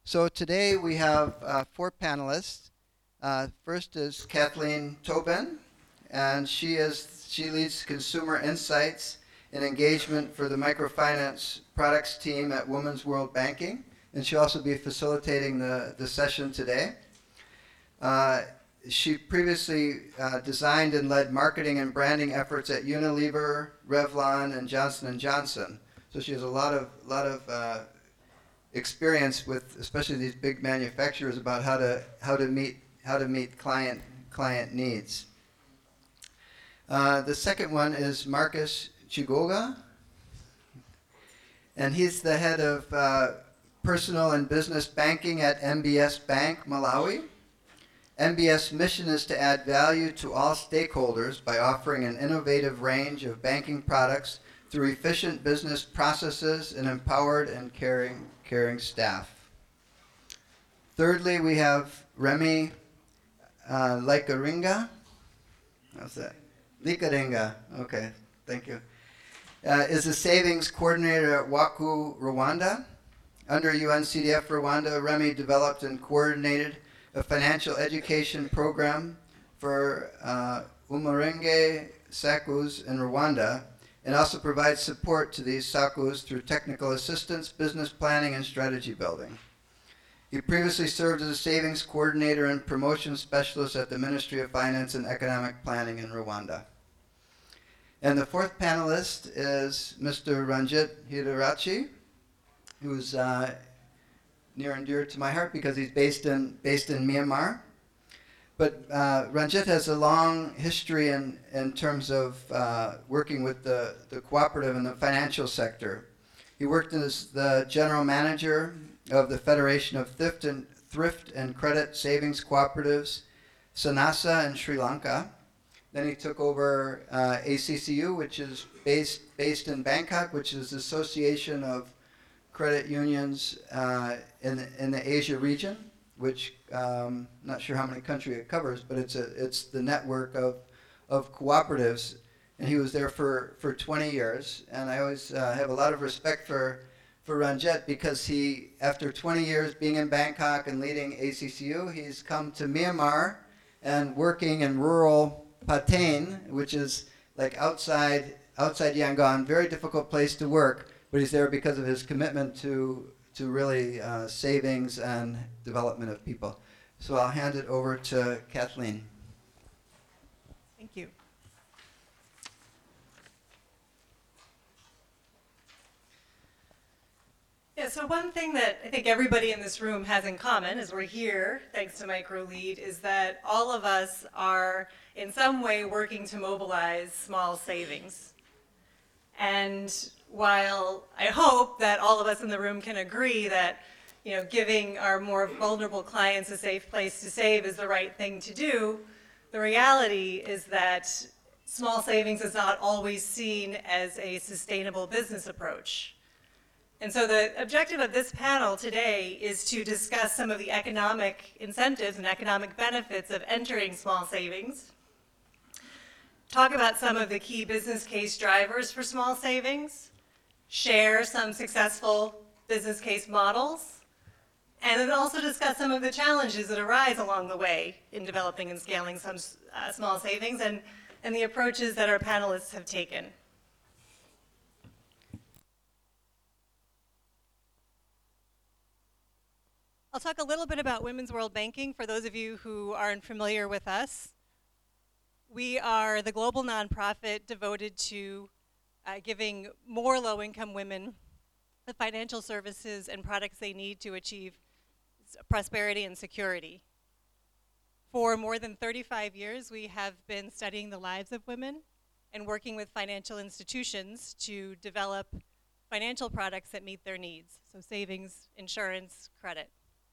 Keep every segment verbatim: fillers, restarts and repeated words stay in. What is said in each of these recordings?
So today we have uh, four panelists. Uh, first is Kathleen Tobin, and she is she leads consumer insights and engagement for the microfinance products team at Women's World Banking, and she'll also be facilitating the, the session today. Uh, she previously uh, designed and led marketing and branding efforts at Unilever, Revlon, and Johnson and Johnson. So she has a lot of lot of uh, experience with, especially these big manufacturers, about how to how to meet how to meet client client needs. Uh, the second one is Marcus Chigoga, and he's the head of uh, personal and business banking at M B S Bank, Malawi. M B S mission is to add value to all stakeholders by offering an innovative range of banking products through efficient business processes and empowered and caring, caring staff. Thirdly, we have Remy uh, Likaringa. How's that? Likaringa. Okay, thank you. Uh, is a savings coordinator at Waku, Rwanda. Under U N C D F Rwanda, Remy developed and coordinated a financial education program for uh, Umurenge SACCOs in Rwanda, and also provides support to these SACCOs through technical assistance, business planning, and strategy building. He previously served as a savings coordinator and promotion specialist at the Ministry of Finance and Economic Planning in Rwanda. And the fourth panelist is Mister Ranjit Hidarachi, who's uh, near and dear to my heart because he's based in based in Myanmar. But uh, Ranjit has a long history in, in terms of uh, working with the, the cooperative and the financial sector. He worked as the general manager of the Federation of Thrift and, Thrift and Credit Savings Cooperatives, Sanasa in Sri Lanka. Then he took over uh, A C C U, which is based, based in Bangkok, which is the Association of Credit Unions uh, in, in the Asia region, which um, not sure how many countries it covers, but it's a it's the network of of cooperatives, and he was there for, for twenty years. And I always uh, have a lot of respect for for Ranjit because he, after twenty years being in Bangkok and leading A C C U, he's come to Myanmar and working in rural Patain, which is like outside outside Yangon, very difficult place to work, but he's there because of his commitment to to really uh, savings and development of people. So I'll hand it over to Kathleen. Thank you. Yeah, so one thing that I think everybody in this room has in common as we're here, thanks to MicroLead, is that all of us are in some way working to mobilize small savings. And while I hope that all of us in the room can agree that, you know, giving our more vulnerable clients a safe place to save is the right thing to do, the reality is that small savings is not always seen as a sustainable business approach. And so the objective of this panel today is to discuss some of the economic incentives and economic benefits of entering small savings, talk about some of the key business case drivers for small savings, share some successful business case models, and then also discuss some of the challenges that arise along the way in developing and scaling some uh, small savings and, and the approaches that our panelists have taken. I'll talk a little bit about Women's World Banking for those of you who aren't familiar with us. We are the global nonprofit devoted to uh, giving more low-income women the financial services and products they need to achieve prosperity and security. For more than thirty-five years, we have been studying the lives of women and working with financial institutions to develop financial products that meet their needs, so savings, insurance, credit.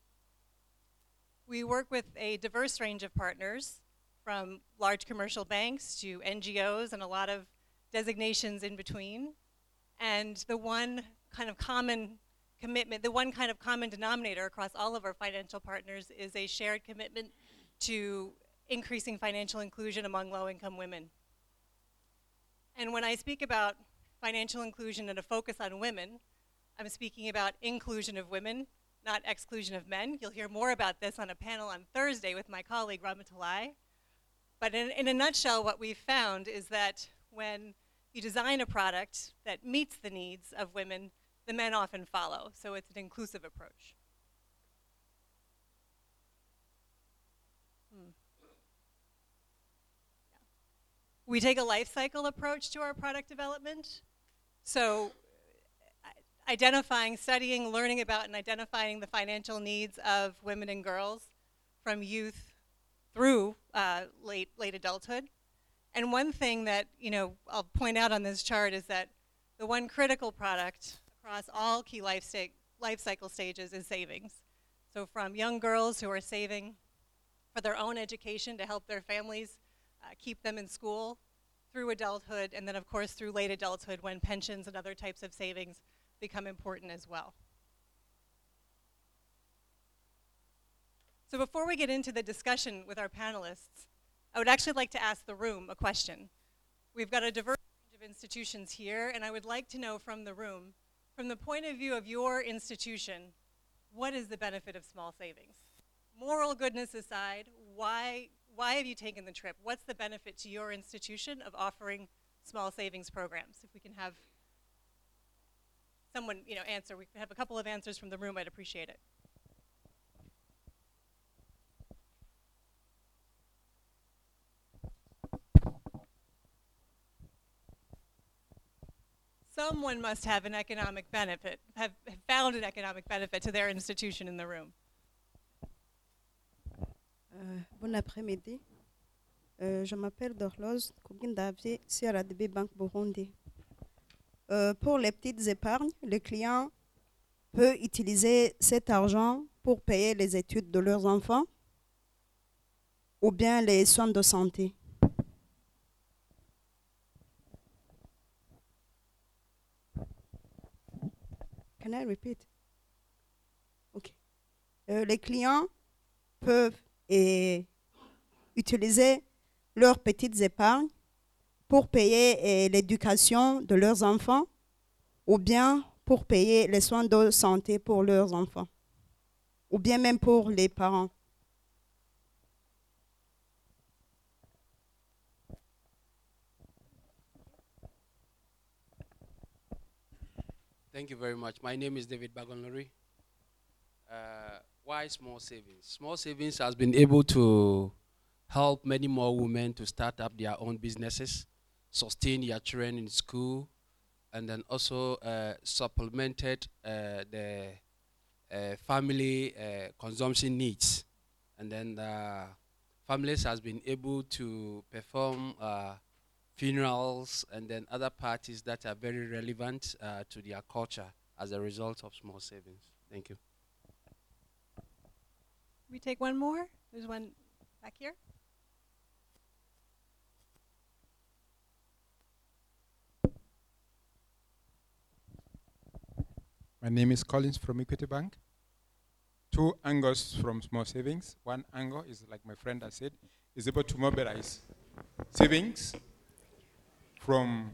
We work with a diverse range of partners, from large commercial banks to N G Os and a lot of designations in between. And the one kind of common commitment, the one kind of common denominator across all of our financial partners is a shared commitment to increasing financial inclusion among low-income women. And when I speak about financial inclusion and a focus on women, I'm speaking about inclusion of women not exclusion of men. You'll hear more about this on a panel on Thursday with my colleague Ramatalai. But in, in a nutshell, what we've found is that when you design a product that meets the needs of women, the men often follow. So it's an inclusive approach. Hmm. We take a life cycle approach to our product development. So identifying, studying, learning about, and identifying the financial needs of women and girls from youth through uh, late, late adulthood. And one thing that, you know, I'll point out on this chart is that the one critical product across all key life, sta life cycle stages is savings. So from young girls who are saving for their own education to help their families uh, keep them in school, through adulthood, and then of course through late adulthood when pensions and other types of savings become important as well. So before we get into the discussion with our panelists, I would actually like to ask the room a question. We've got a diverse range of institutions here, and I would like to know from the room, from the point of view of your institution, what is the benefit of small savings? Moral goodness aside, why, why have you taken the trip? What's the benefit to your institution of offering small savings programs? If we can have someone, you know, answer. We have a couple of answers from the room. I'd appreciate it. Someone must have an economic benefit, have, have found an economic benefit to their institution in the room. Euh, bon après-midi. Euh, je m'appelle Dorloz Kougindavie, ici à la D B Bank Burundi. Euh, pour les petites épargnes, le client peut utiliser cet argent pour payer les études de leurs enfants ou bien les soins de santé. Can I repeat? Okay. Euh, les clients peuvent et, utiliser leurs petites épargnes pour payer eh, l'éducation de leurs enfants ou bien pour payer les soins de santé pour leurs enfants ou bien même pour les parents. Thank you very much. My name is David Bagonlori. Uh, why small savings? Small savings has been able to help many more women to start up their own businesses, sustain their children in school, and then also uh, supplemented uh, the uh, family uh, consumption needs. And then uh, families has been able to perform uh, funerals and then other parties that are very relevant uh, to their culture as a result of small savings. Thank you. We take one more. There's one back here. My name is Collins from Equity Bank. Two angles from small savings. One angle is, like my friend has said, is able to mobilize savings from,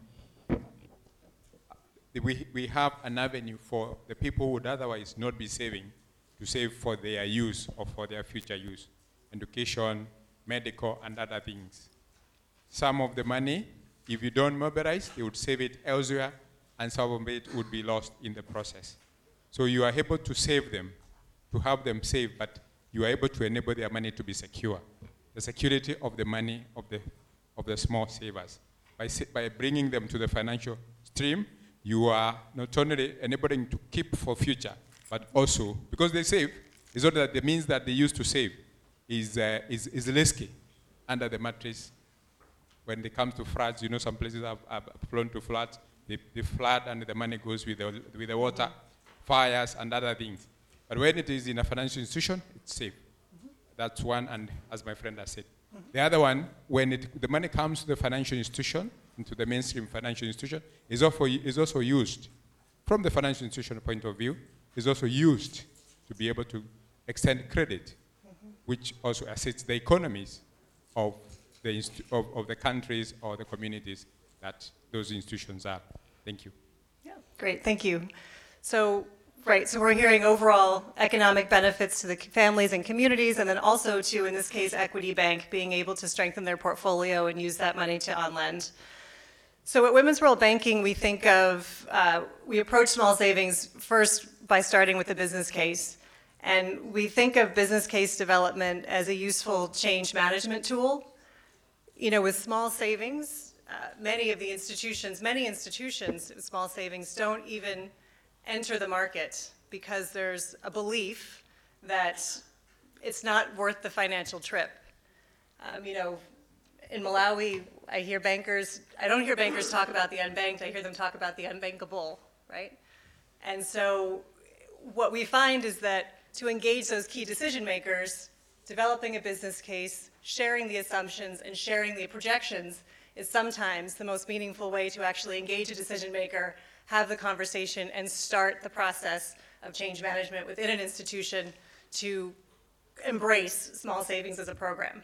the, we, we have an avenue for the people who would otherwise not be saving to save for their use or for their future use, education, medical, and other things. Some of the money, if you don't mobilize, they would save it elsewhere, and some of it would be lost in the process. So you are able to save them, to have them save, but you are able to enable their money to be secure. The security of the money of the, of the small savers. By, by bringing them to the financial stream, you are not only enabling to keep for future, but also, because they save, it's not that the means that they used to save is, uh, is, is risky under the mattress. When it comes to floods, you know some places are, are prone to floods. They, they flood and the money goes with the, with the water, fires and other things. But when it is in a financial institution, it's safe. Mm-hmm. That's one, and as my friend has said. Mm-hmm. The other one, when it, the money comes to the financial institution, into the mainstream financial institution, is also, is also used, from the financial institution point of view, is also used to be able to extend credit, mm-hmm. which also assists the economies of the, inst of, of the countries or the communities that those institutions are. Thank you. Yeah, great, thank you. So right, so we're hearing overall economic benefits to the families and communities, and then also to, in this case, Equity Bank being able to strengthen their portfolio and use that money to on-lend. So at Women's World Banking, we think of, uh, we approach small savings first by starting with the business case. And we think of business case development as a useful change management tool. You know, with small savings, uh, many of the institutions, many institutions with small savings don't even enter the market because there's a belief that it's not worth the financial trip. Um, you know, in Malawi, I hear bankers, I don't hear bankers talk about the unbanked, I hear them talk about the unbankable, right? And so what we find is that to engage those key decision makers, developing a business case, sharing the assumptions, and sharing the projections is sometimes the most meaningful way to actually engage a decision maker, have the conversation, and start the process of change management within an institution to embrace small savings as a program.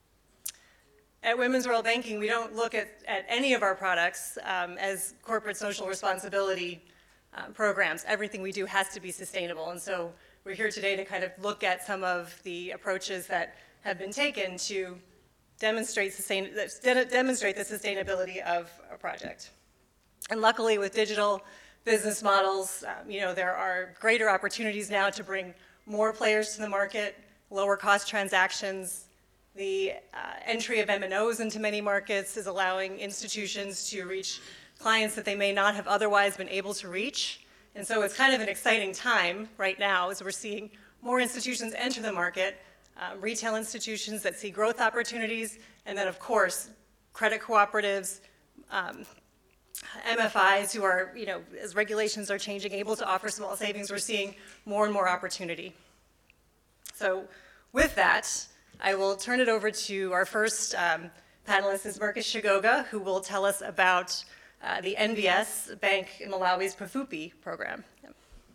At Women's World Banking, we don't look at, at any of our products um, as corporate social responsibility uh, programs. Everything we do has to be sustainable, and so we're here today to kind of look at some of the approaches that have been taken to demonstrate, sustain, demonstrate the sustainability of a project. And luckily, with digital business models, um, you know, there are greater opportunities now to bring more players to the market, lower cost transactions. The uh, entry of M and Os into many markets is allowing institutions to reach clients that they may not have otherwise been able to reach. And so it's kind of an exciting time right now as we're seeing more institutions enter the market, um, retail institutions that see growth opportunities, and then of course, credit cooperatives, um, M F Is who are, you know, as regulations are changing, able to offer small savings, we're seeing more and more opportunity. So with that, I will turn it over to our first um, panelist, is Marcus Shigoga, who will tell us about uh, the N B S Bank in Malawi's Pafupi program. Yeah.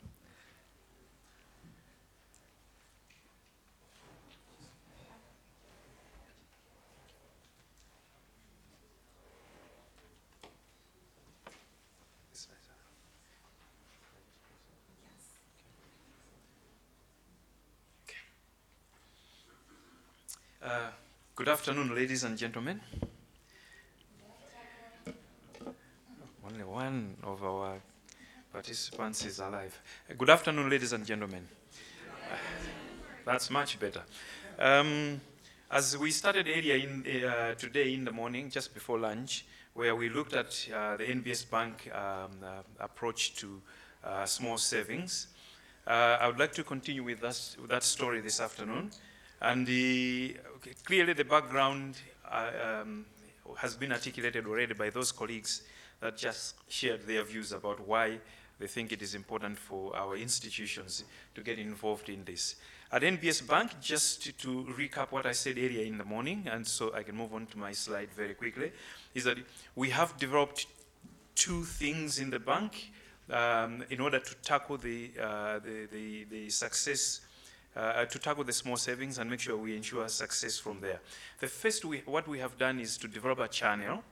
Uh, good afternoon, ladies and gentlemen. Only one of our participants is alive. Uh, good afternoon, ladies and gentlemen. Uh, that's much better. Um, as we started earlier in, uh, today in the morning, just before lunch, where we looked at uh, the N B S Bank um, uh, approach to uh, small savings, uh, I would like to continue with that, with that story this afternoon. And the, okay, clearly the background uh, um, has been articulated already by those colleagues that just shared their views about why they think it is important for our institutions to get involved in this. At N B S Bank, just to, to recap what I said earlier in the morning, and so I can move on to my slide very quickly, is that we have developed two things in the bank um, in order to tackle the, uh, the, the, the success Uh, to tackle the small savings and make sure we ensure success from there. The first, we, what we have done is to develop a channel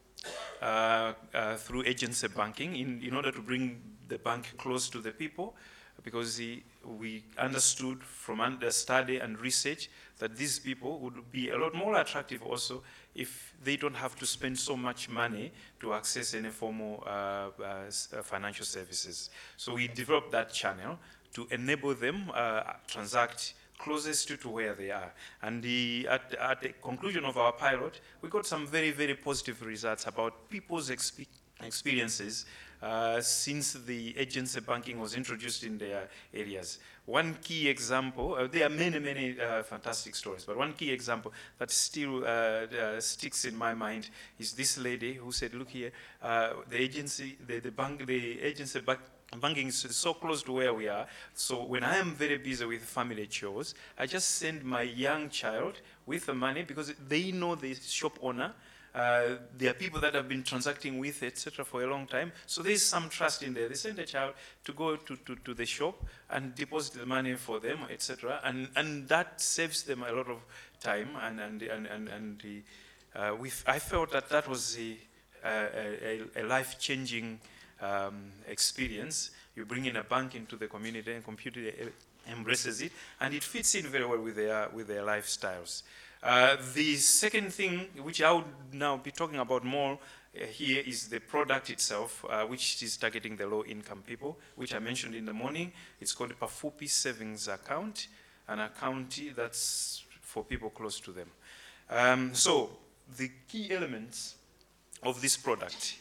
uh, uh, through agency banking in, in order to bring the bank close to the people, because the, we understood from under study and research that these people would be a lot more attractive also if they don't have to spend so much money to access any formal uh, uh, financial services. So we developed that channel to enable them uh, transact closest to, to where they are. And the, at, at the conclusion of our pilot, we got some very, very positive results about people's expe experiences uh, since the agency banking was introduced in their areas. One key example, uh, there are many, many uh, fantastic stories, but one key example that still uh, uh, sticks in my mind is this lady who said, look here, uh, the agency, the, the bank, the agency bank, banking is so close to where we are, so when I am very busy with family chores, I just send my young child with the money because they know the shop owner. Uh, there are people that have been transacting with, et cetera, for a long time. So there's some trust in there. They send a child to go to, to, to the shop and deposit the money for them, et cetera. And, and that saves them a lot of time. And, and, and, and, and the, uh, with, I felt that that was a, a, a, a life-changing Um, experience, You bring in a bank into the community and computer embraces it, and it fits in very well with their, with their lifestyles. Uh, the second thing, which I would now be talking about more uh, here, is the product itself, uh, which is targeting the low-income people, which I mentioned in the morning. It's called Pafupi Savings Account, an account that's for people close to them. Um, so the key elements of this product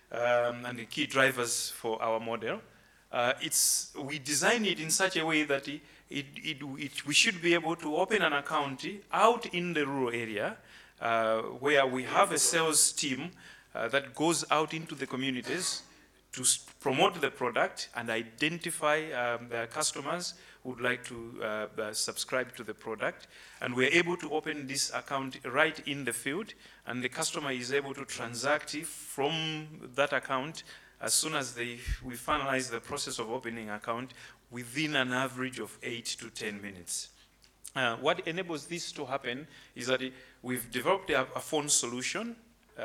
um, and the key drivers for our model, uh, it's, we design it in such a way that it, it, it, it, we should be able to open an account out in the rural area uh, where we have a sales team uh, that goes out into the communities to promote the product and identify um, the customers who would like to uh, uh, subscribe to the product. And we're able to open this account right in the field, and the customer is able to transact from that account as soon as they, we finalize the process of opening account within an average of eight to ten minutes. Uh, what enables this to happen is that it, we've developed a, a phone solution.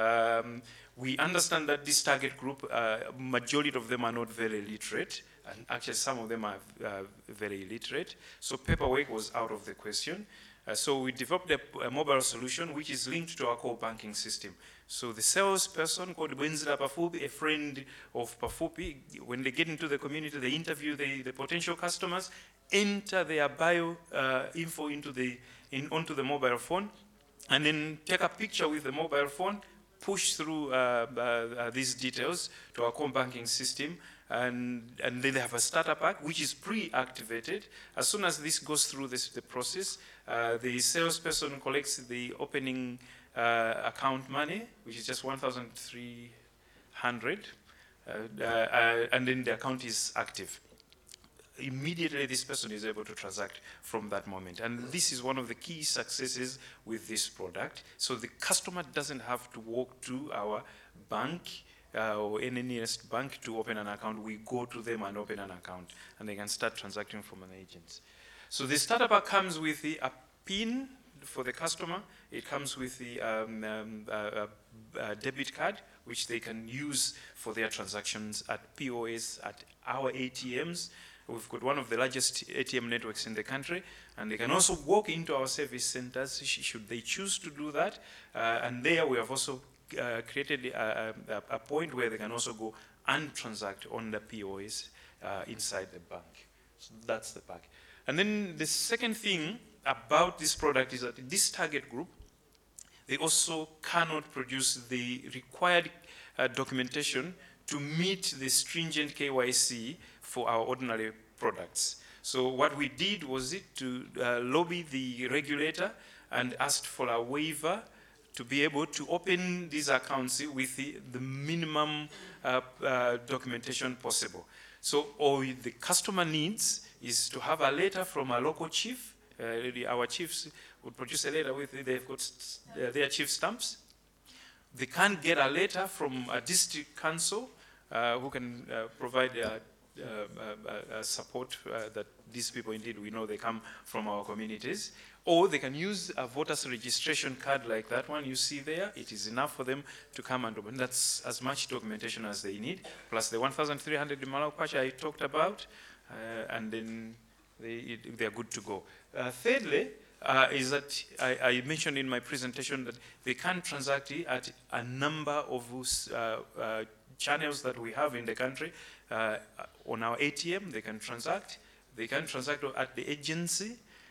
Um, we understand that this target group, uh, majority of them are not very literate, and actually some of them are uh, very illiterate, so paperwork was out of the question. Uh, so we developed a, a mobile solution which is linked to our core banking system. So the salesperson called Bwenzira Pafupi, a friend of Pafupi, when they get into the community, they interview the, the potential customers, enter their bio uh, info into the, in, onto the mobile phone, and then take a picture with the mobile phone, push through uh, uh, uh, these details to our core banking system, and, and then they have a starter pack which is pre-activated. As soon as this goes through this, the process, uh, the salesperson collects the opening uh, account money, which is just one thousand three hundred, uh, uh, uh, and then the account is active. Immediately this person is able to transact from that moment. And this is one of the key successes with this product. So the customer doesn't have to walk to our bank uh, or any nearest bank to open an account. We go to them and open an account, and they can start transacting from an agent. So the starter pack comes with the, a PIN for the customer. It comes with the um, um, uh, uh, uh, debit card, which they can use for their transactions at P O S, at our A T Ms. We've got one of the largest A T M networks in the country, and they can also walk into our service centers should they choose to do that. Uh, and there we have also uh, created a, a, a point where they can also go and transact on the P O S uh, inside the bank. So that's the pack. And then the second thing about this product is that this target group, they also cannot produce the required uh, documentation to meet the stringent K Y C for our ordinary products. So what we did was it to uh, lobby the regulator and asked for a waiver to be able to open these accounts with the, the minimum uh, uh, documentation possible. So all the customer needs is to have a letter from a local chief. Uh, our chiefs would produce a letter with, they've got uh, their chief stamps. They can't get a letter from a district council uh, who can uh, provide uh, uh, uh, uh, support uh, that these people indeed, we know they come from our communities. Or they can use a voter's registration card like that one you see there. It is enough for them to come and open. That's as much documentation as they need, plus the one thousand three hundred Malawi Kwacha I talked about, uh, and then they, they are good to go. Uh, thirdly, uh, is that I, I mentioned in my presentation that they can transact at a number of uh, uh, channels that we have in the country. Uh, on our A T M, they can transact. They can transact at the agency,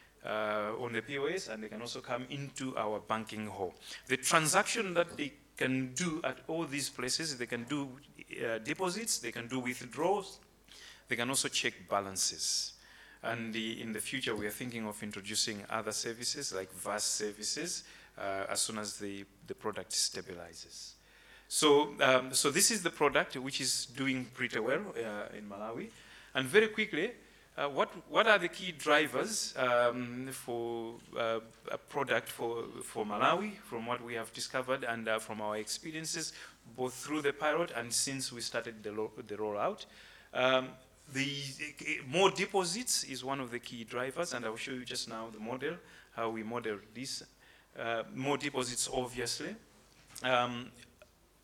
uh, on the P O S, and they can also come into our banking hall. The transaction that they can do at all these places, they can do uh, deposits, they can do withdrawals, they can also check balances. And the, in the future, we are thinking of introducing other services like V A S services uh, as soon as the, the product stabilizes. So, um, so this is the product which is doing pretty well uh, in Malawi. And very quickly, uh, what, what are the key drivers um, for uh, a product for, for Malawi from what we have discovered and uh, from our experiences, both through the pilot and since we started the, lo the rollout? Um, The more deposits is one of the key drivers, and I'll show you just now the model, how we model this. Uh, more deposits, obviously. Um,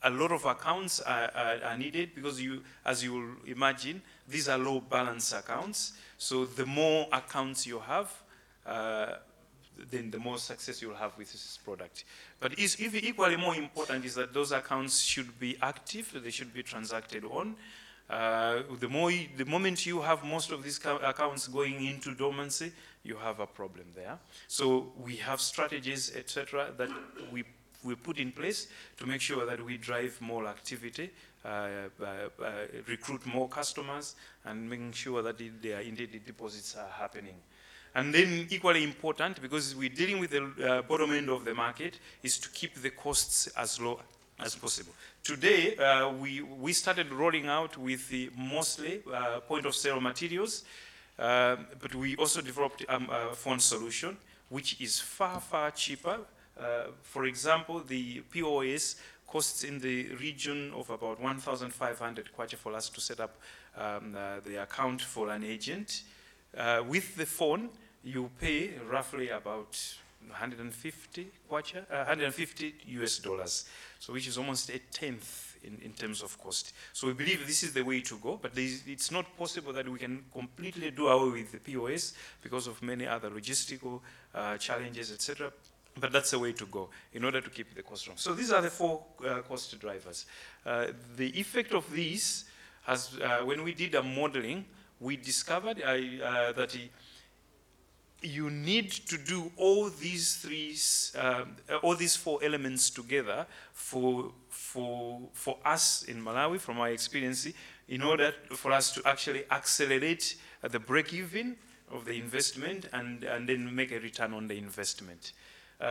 a lot of accounts are, are, are needed because you, as you will imagine, these are low balance accounts. So the more accounts you have, uh, then the more success you'll have with this product. But is, if equally more important is that those accounts should be active, they should be transacted on. Uh, the, more you, the moment you have most of these accounts going into dormancy, you have a problem there. So we have strategies, et cetera, that we, we put in place to make sure that we drive more activity, uh, uh, uh, recruit more customers, and making sure that it, they are, indeed the deposits are happening. And then equally important, because we're dealing with the uh, bottom end of the market, is to keep the costs as low as possible. Today, uh, we, we started rolling out with the mostly uh, point of sale materials, uh, but we also developed um, a phone solution, which is far, far cheaper. Uh, for example, the P O S costs in the region of about one thousand five hundred kwacha for us to set up um, uh, the account for an agent. Uh, with the phone, you pay roughly about one hundred fifty kwacha, uh, one hundred fifty U S dollars, so which is almost a tenth in, in terms of cost. So we believe this is the way to go, but it's not possible that we can completely do away with the P O S because of many other logistical uh, challenges, et cetera. But that's the way to go in order to keep the cost down. So these are the four uh, cost drivers. Uh, the effect of these has, uh, when we did a modeling, we discovered uh, uh, that he, you need to do all these three, um, all these four elements together for, for, for us in Malawi, from our experience, in order for us to actually accelerate uh, the break-even of the investment and, and then make a return on the investment. Um,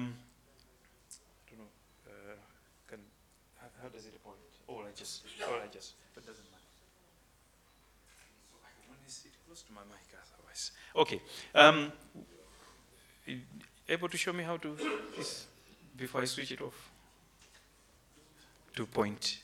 I don't know, uh, can, how, how does it point? Oh, I just, oh, I just, but doesn't matter. I want to sit close to my mic otherwise. Okay. Um, able to show me how to this before I switch it off? To point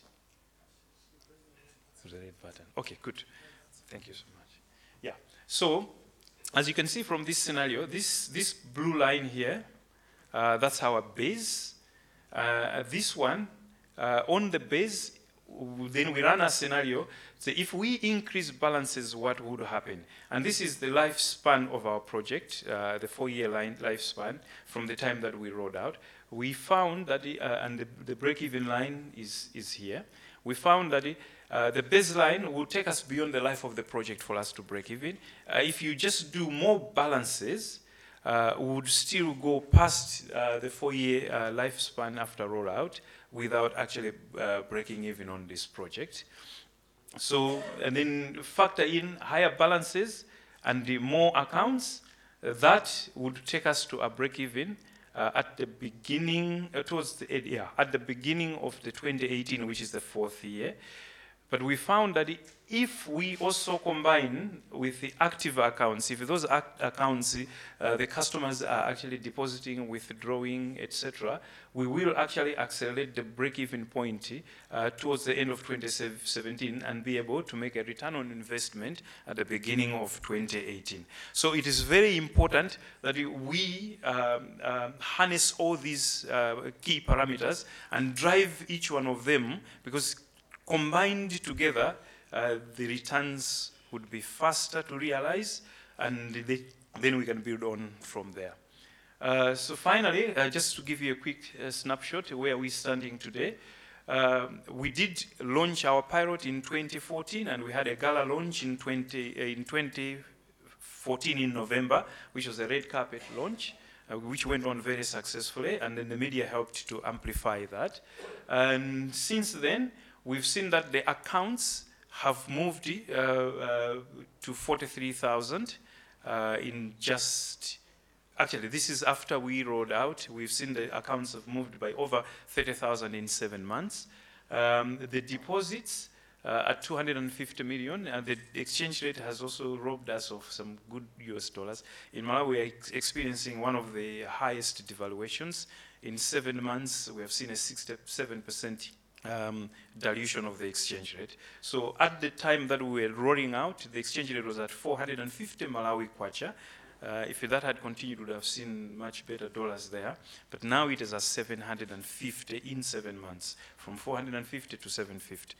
to the red button. Okay, good. Thank you so much. Yeah. So, as you can see from this scenario, this this blue line here, uh, that's our base. Uh, this one, uh, on the base, then we run a scenario. So if we increase balances, what would happen? And this is the lifespan of our project, uh, the four-year line lifespan from the time that we rolled out. We found that, the, uh, and the, the break-even line is, is here. We found that the, uh, the baseline will take us beyond the life of the project for us to break even. Uh, if you just do more balances, uh, we would still go past uh, the four-year uh, lifespan after rollout without actually uh, breaking even on this project. So, and then factor in higher balances and the more accounts, uh, that would take us to a break-even uh, at the beginning, uh, towards the, yeah, at the beginning of the twenty eighteen, which is the fourth year. But we found that if we also combine with the active accounts, if those act accounts, uh, the customers are actually depositing, withdrawing, et cetera, we will actually accelerate the break-even point uh, towards the end of twenty seventeen and be able to make a return on investment at the beginning of twenty eighteen. So it is very important that we um, um, harness all these uh, key parameters and drive each one of them, because combined together, uh, the returns would be faster to realize, and they, then we can build on from there. Uh, so finally, uh, just to give you a quick uh, snapshot where we're standing today, uh, we did launch our pilot in twenty fourteen, and we had a gala launch in, twenty, uh, in twenty fourteen in November, which was a red carpet launch, uh, which went on very successfully, and then the media helped to amplify that. And since then, we've seen that the accounts have moved uh, uh, to forty-three thousand uh, in just, actually this is after we rolled out. We've seen the accounts have moved by over thirty thousand in seven months. Um, the deposits uh, at two hundred fifty million, and the exchange rate has also robbed us of some good U S dollars. In Malawi, we are ex experiencing one of the highest devaluations. In seven months, we have seen a sixty-seven percent Um, dilution of the exchange rate. So at the time that we were rolling out, the exchange rate was at four hundred fifty Malawi kwacha, Uh, if that had continued, we would have seen much better dollars there. But now it is at seven hundred fifty in seven months, from four hundred fifty to seven hundred fifty.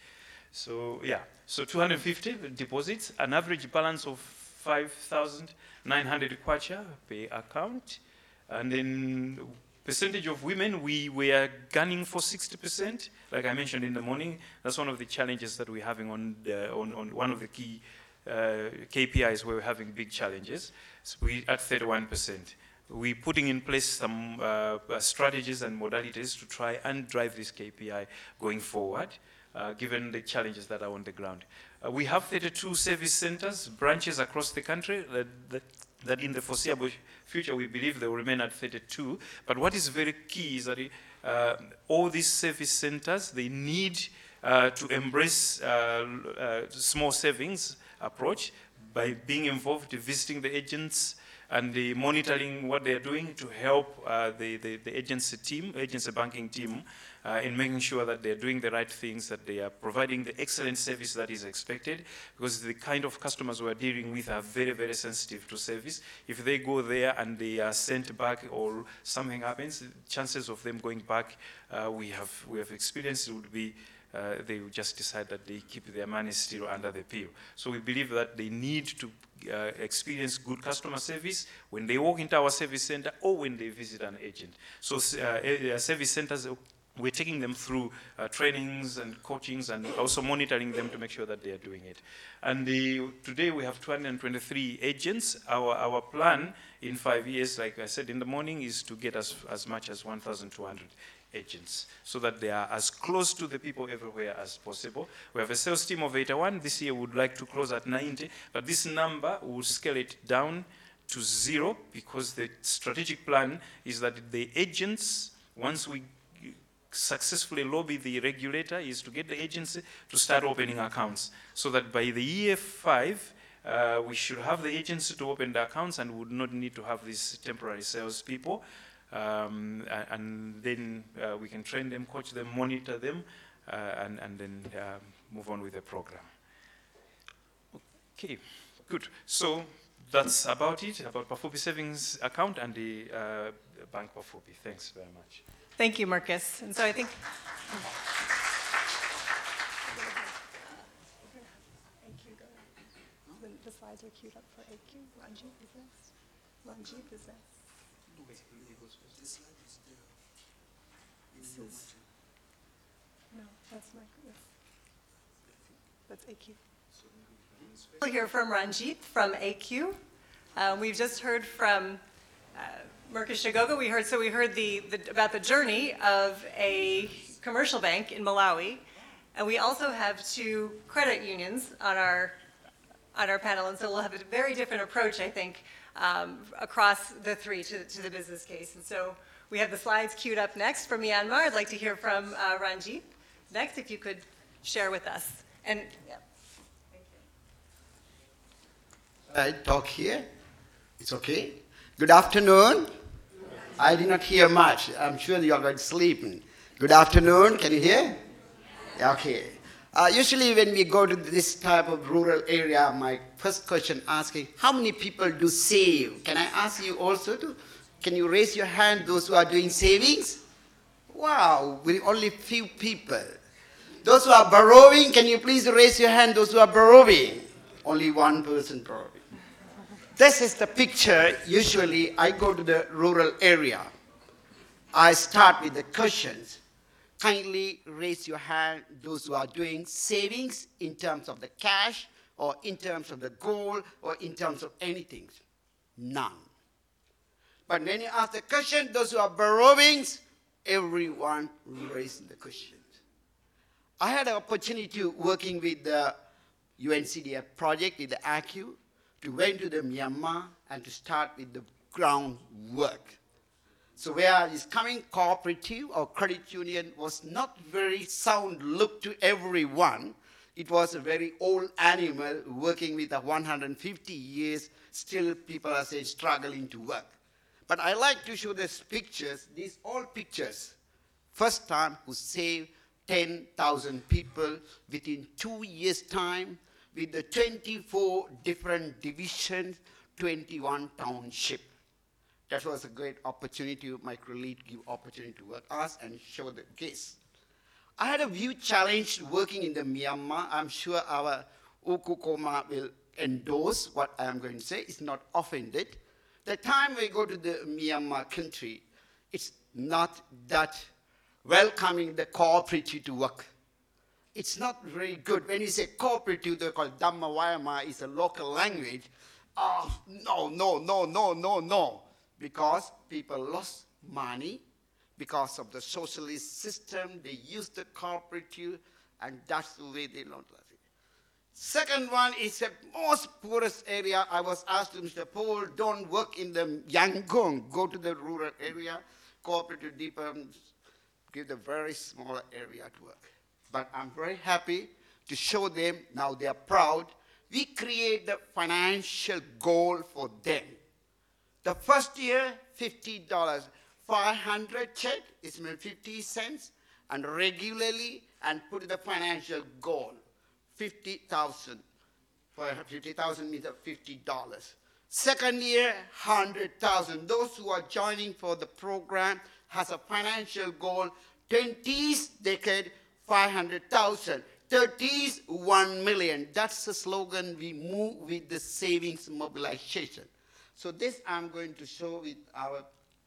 So yeah, so two hundred fifty deposits, an average balance of five thousand nine hundred kwacha per account. And then percentage of women, we were gunning for sixty percent. Like I mentioned in the morning, that's one of the challenges that we're having on, the, on, on one of the key uh, K P Is where we're having big challenges. So we at thirty-one percent. We're putting in place some uh, strategies and modalities to try and drive this K P I going forward, uh, given the challenges that are on the ground. Uh, we have thirty-two service centers, branches across the country that, that, that in the foreseeable future we believe they will remain at thirty-two. But what is very key is that it, uh, all these service centers, they need uh, to embrace uh, uh, small savings approach by being involved, visiting the agents, and the monitoring what they're doing to help uh, the, the, the agency team, agency banking team, uh, in making sure that they're doing the right things, that they are providing the excellent service that is expected, because the kind of customers we're dealing with are very, very sensitive to service. If they go there and they are sent back or something happens, chances of them going back, uh, we have we have experienced it would be Uh, they will just decide that they keep their money still under the pill. So we believe that they need to uh, experience good customer service when they walk into our service center or when they visit an agent. So uh, service centers, we're taking them through uh, trainings and coachings and also monitoring them to make sure that they are doing it. And the, today we have two hundred twenty-three agents. Our, our plan in five years, like I said in the morning, is to get us as much as one thousand two hundred agents, so that they are as close to the people everywhere as possible. We have a sales team of eighty-one. This year we would like to close at ninety, but this number will scale it down to zero, because the strategic plan is that the agents, once we successfully lobby the regulator, is to get the agency to start opening accounts, so that by the year five, uh, we should have the agency to open the accounts and would not need to have these temporary salespeople. Um, and, and then uh, we can train them, coach them, monitor them, uh, and, and then uh, move on with the program. Okay, good. So that's about it, about Pafupi Savings Account and the uh, Bank Pafupi. Thanks very much. Thank you, Marcus. And so I think... The slides are queued up for A Q. Ranjit is next. Ranjit is next. This is, no, that's my, that's A Q. We'll hear from Ranjit from A Q. Uh, we've just heard from uh, Marcus Shagogo. We heard, so we heard the, the, about the journey of a commercial bank in Malawi. And we also have two credit unions on our, on our panel. And so we'll have a very different approach, I think, um, across the three to, to the business case. And so we have the slides queued up next from Myanmar. I'd like to hear from uh, Ranjit next, if you could share with us. And yeah. I talk here. It's okay. Good afternoon. I did not hear much. I'm sure you are going to sleep. Good afternoon. Can you hear? Okay. Uh, usually when we go to this type of rural area, my first question asking, how many people do save? Can I ask you also to, can you raise your hand, those who are doing savings? Wow, with only few people. Those who are borrowing, can you please raise your hand, those who are borrowing? Only one person borrowing. This is the picture. Usually I go to the rural area. I start with the questions. Kindly raise your hand, those who are doing savings in terms of the cash or in terms of the gold or in terms of anything. None. But when you ask the question, those who are borrowings, everyone raised the questions. I had an opportunity working with the U N C D F project with the A Q to went to the Myanmar and to start with the ground work. So where is coming cooperative or credit union was not very sound look to everyone. It was a very old animal working with a one hundred fifty years, still people are saying struggling to work. But I like to show these pictures, these all pictures. First time who saved ten thousand people within two years time with the twenty-four different divisions twenty-one township. That was a great opportunity, micro-lead give opportunity to work us and show the case. I had a huge challenge working in the Myanmar. I'm sure our Ukukoma will endorse what I'm going to say. It's not offended. The time we go to the Myanmar country, it's not that welcoming the cooperative to work. It's not very good. When you say cooperative, they call Dhammawayama is a local language. Oh, no, no, no, no, no, no. Because people lost money because of the socialist system. They use the cooperative, and that's the way they don't love it. Second one is the most poorest area. I was asked to Mister Paul, don't work in the Yangon. Go to the rural area. Cooperative deeper, give the very small area to work. But I'm very happy to show them, now they are proud. We create the financial goal for them. The first year, fifty dollars. five hundred check is fifty cents, and regularly, and put the financial goal, fifty thousand. fifty thousand means fifty dollars. Second year, one hundred thousand. Those who are joining for the program has a financial goal, twentieth decade, five hundred thousand. thirtieth, one million. That's the slogan we move with the savings mobilization. So this I'm going to show with our,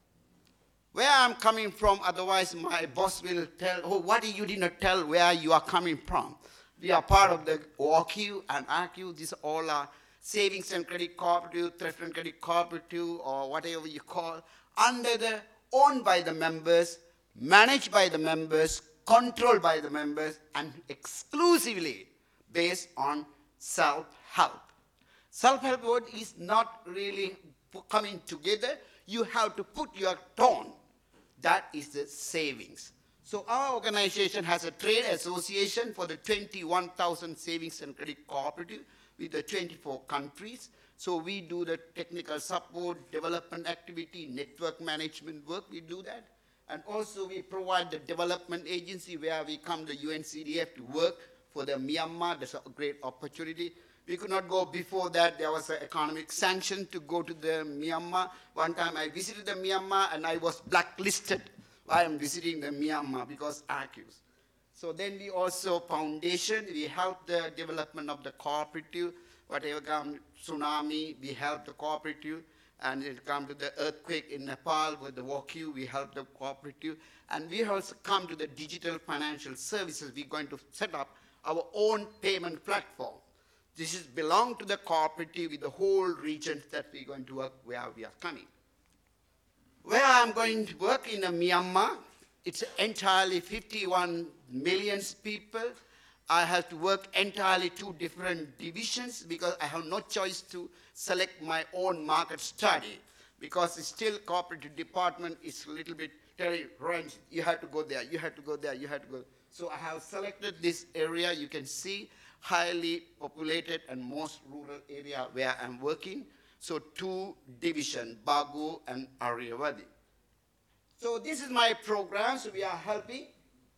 where I'm coming from, otherwise my boss will tell, oh, what you did not tell where you are coming from. We are part of the O Q and R Q. These all are savings and credit cooperative, thrift and credit cooperative, or whatever you call, under the, owned by the members, managed by the members, controlled by the members, and exclusively based on self-help. Self-help word is not really coming together. You have to put your tone. That is the savings. So our organization has a trade association for the twenty-one thousand savings and credit cooperative with the twenty-four countries. So we do the technical support, development activity, network management work, we do that. And also we provide the development agency where we come to U N C D F to work for the Myanmar. That's a great opportunity. We could not go before that. There was an economic sanction to go to the Myanmar. One time I visited the Myanmar and I was blacklisted. I am visiting the Myanmar because accused. So then we also foundation, we help the development of the cooperative. Whatever comes, tsunami, we help the cooperative. And it come to the earthquake in Nepal with the W O Q, we help the cooperative. And we also come to the digital financial services. We're going to set up our own payment platform. This is belong to the cooperative with the whole region that we're going to work where we are coming. Where I'm going to work in Myanmar, it's entirely fifty-one million people. I have to work entirely two different divisions because I have no choice to select my own market study because it's still cooperative department is a little bit very range. You have to go there, you have to go there, you have to go. So I have selected this area. You can see highly populated and most rural area where I'm working. So two division, Bagu and Aryavadi. So this is my program, so we are helping.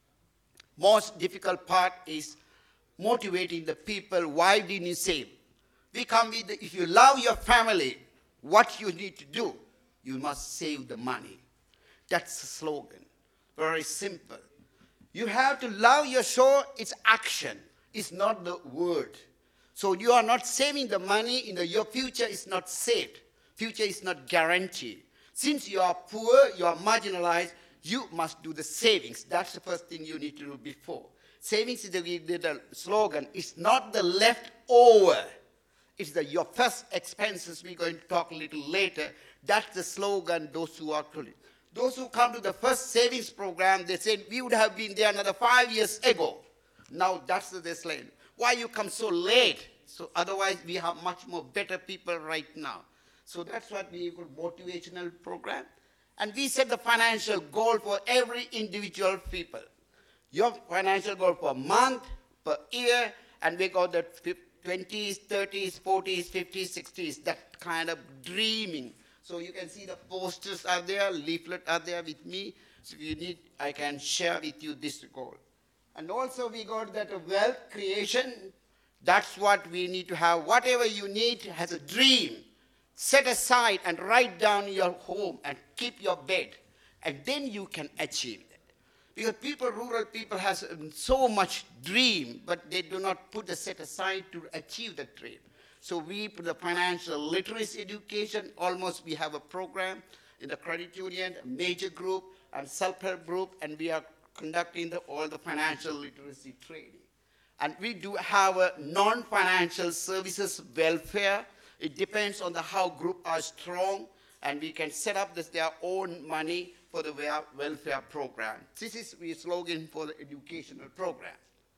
Most difficult part is motivating the people. Why didn't you save? We come with, the, if you love your family, what you need to do, you must save the money. That's the slogan, very simple. You have to love your soul, it's action. It's not the word. So you are not saving the money, in the, your future is not saved. Future is not guaranteed. Since you are poor, you are marginalized, you must do the savings. That's the first thing you need to do before. Savings is the, the slogan. It's not the leftover. It's the, your first expenses. We're going to talk a little later. That's the slogan, those who are truly. Those who come to the first savings program, they said, we would have been there another five years ago. Now that's the slide. Why you come so late? So otherwise we have much more better people right now. So that's what we call motivational program. And we set the financial goal for every individual people. Your financial goal per month, per year, and we got the twenties, thirties, forties, fifties, sixties, that kind of dreaming. So you can see the posters are there, leaflet are there with me. So if you need, I can share with you this goal. And also we got that wealth creation. That's what we need to have. Whatever you need has a dream. set aside and write down your home and keep your bed, and then you can achieve it. Because people, rural people has so much dream, but they do not put a set aside to achieve the dream. So we put the financial literacy education, almost we have a program in the credit union, a major group, and self-help group, and we are conducting the, all the financial literacy training. And we do have a non-financial services welfare. It depends on the how group are strong, and we can set up this, their own money for the welfare program. This is the slogan for the educational program.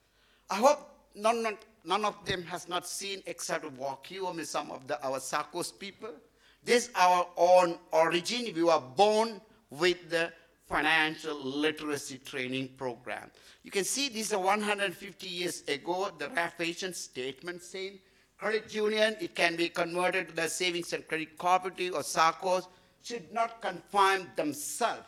I hope none, none, none of them has not seen except Waukegan or some of the, our Sakos people. This is our own origin. We were born with the financial literacy training program. You can see this is one hundred fifty years ago, the Raffation statement saying, credit union, it can be converted to the savings and credit cooperative or Sakos, should not confine themselves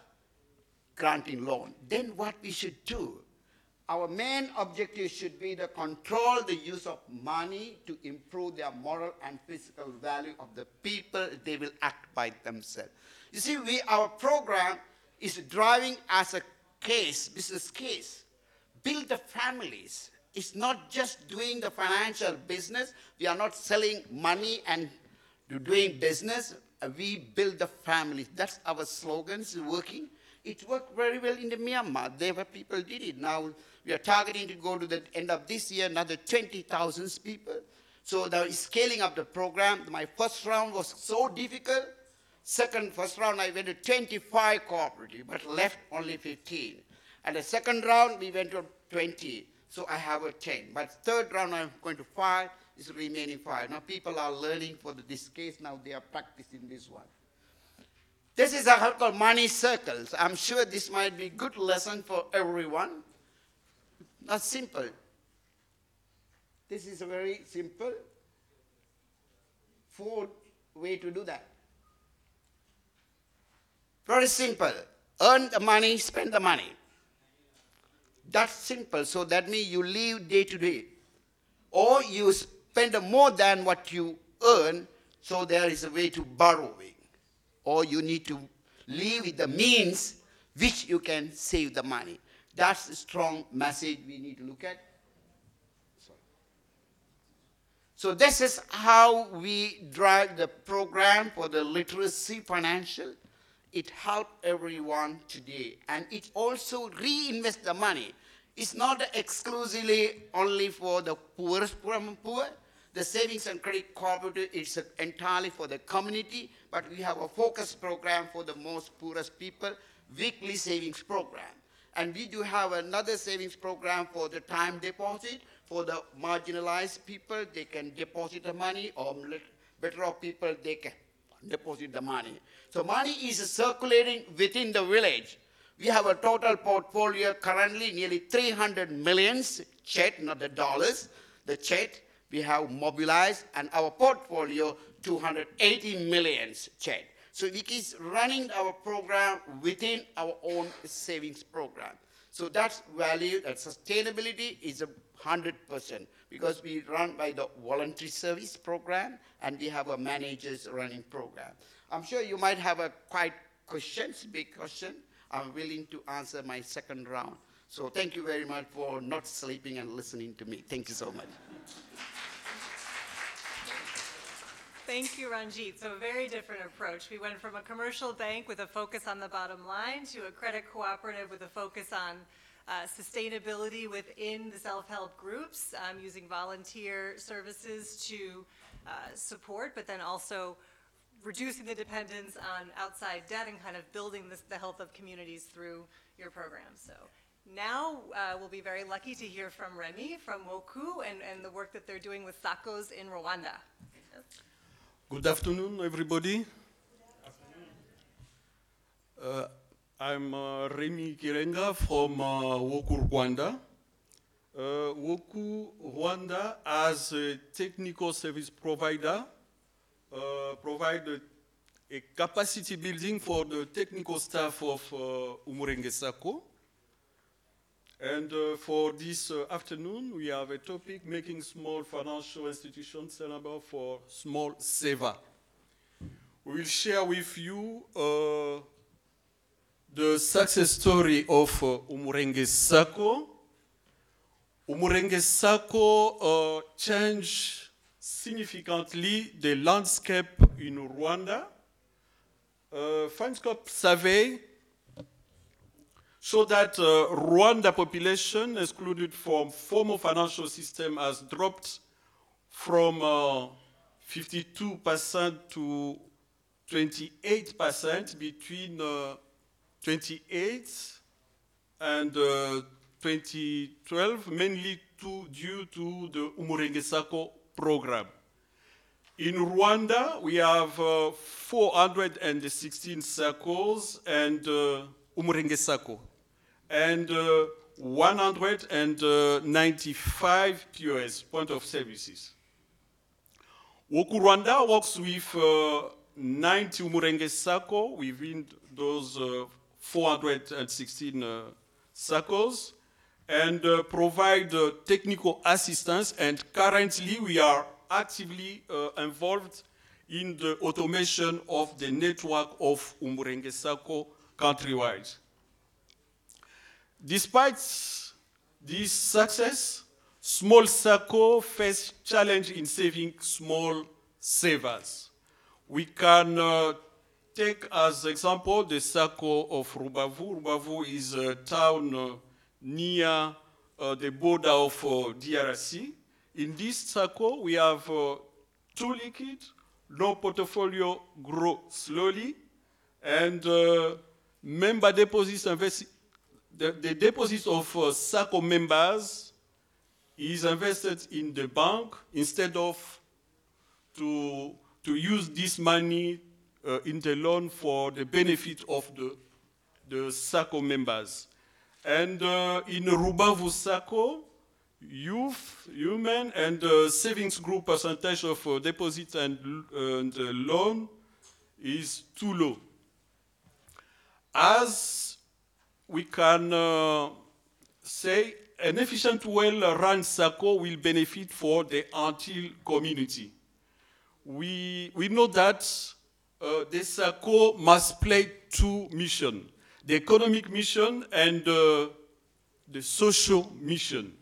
granting loan. Then what we should do? Our main objective should be to control the use of money to improve their moral and physical value of the people. They will act by themselves. You see, we, our program is driving as a case, business case. Build the families. It's not just doing the financial business. We are not selling money and doing business. We build the families. That's our slogan. It's working. It worked very well in the Myanmar. There were people did it. Now we are targeting to go to the end of this year, another twenty thousand people. So the scaling up the program, my first round was so difficult. Second, first round I went to twenty-five cooperative, but left only fifteen. And the second round we went to twenty. So I have a ten. But third round I'm going to five, is the remaining five. Now people are learning for the, this case, now they are practicing this one. This is a called money circles. I'm sure this might be a good lesson for everyone. Not simple. This is a very simple four way to do that. Very simple. Earn the money, spend the money. That's simple. So that means you live day to day. Or you spend more than what you earn, so there is a way to borrowing. Or you need to live with the means which you can save the money. That's a strong message we need to look at. Sorry. So this is how we drive the program for the literacy financial. It helps everyone today. And it also reinvests the money. It's not exclusively only for the poorest from poor. The savings and credit cooperative is entirely for the community, but we have a focus program for the most poorest people, weekly savings program. And we do have another savings program for the time deposit. For the marginalized people, they can deposit the money, or better off people, they can deposit the money. So money is circulating within the village. We have a total portfolio currently nearly three hundred millions, chet, not the dollars, the chet we have mobilized, and our portfolio two hundred eighty millions chet. So we keep running our program within our own savings program. So that's value, that sustainability is a hundred percent because we run by the voluntary service program and we have a managers running program. I'm sure you might have a quite questions, big question. I'm willing to answer my second round. So thank you very much for not sleeping and listening to me. Thank you so much. Thank you, Ranjit. So a very different approach. We went from a commercial bank with a focus on the bottom line to a credit cooperative with a focus on uh, sustainability within the self-help groups, um, using volunteer services to uh, support, but then also reducing the dependence on outside debt and kind of building this, the health of communities through your program. So now uh, we'll be very lucky to hear from Remy from Woku and, and the work that they're doing with Sakos in Rwanda. Yes. Good afternoon, everybody. Uh, I'm uh, Remy Kirenga from uh, Woku, Rwanda. Uh, Woku, Rwanda, as a technical service provider, uh, provide a, a capacity building for the technical staff of uh, Umurenge Sako. And uh, for this uh, afternoon, we have a topic, making small financial institutions sustainable for small saver. we will share with you uh, the success story of uh, Umurenge Sacco. Umurenge Sacco uh, changed significantly the landscape in Rwanda. Uh, Fanscope survey showed that uh, Rwanda population excluded from formal financial system has dropped from uh, fifty-two percent to twenty-eight percent between uh, twenty-eight and uh, twenty twelve, mainly to, due to the Umurenge Sacco program. In Rwanda, we have uh, four hundred sixteen SACCOs and uh, Umurenge Sacco, and uh, one hundred ninety-five P O S, point of services. Woku Rwanda works with uh, ninety Umurenge Sacco within those uh, four hundred sixteen uh, SACCOs, and uh, provide uh, technical assistance, and currently we are actively uh, involved in the automation of the network of Umurenge Sacco countrywide. Despite this success, small Sacco face challenge in saving small savers. We can uh, take as example the Sacco of Rubavu. Rubavu is a town uh, near uh, the border of uh, D R C. In this Sacco, we have uh, two liquid, no portfolio grow slowly, and uh, member deposits, invest the, the deposits of uh, Sacco members is invested in the bank instead of to, to use this money uh, in the loan for the benefit of the, the Sacco members. And uh, in Rubavu Sacco, youth, human, and uh, savings group percentage of uh, deposit and, uh, and uh, loan is too low. As we can uh, say, an efficient, well-run Sacco will benefit for the Antille community. We, we know that uh, the Sacco must play two missions, the economic mission and uh, the social mission.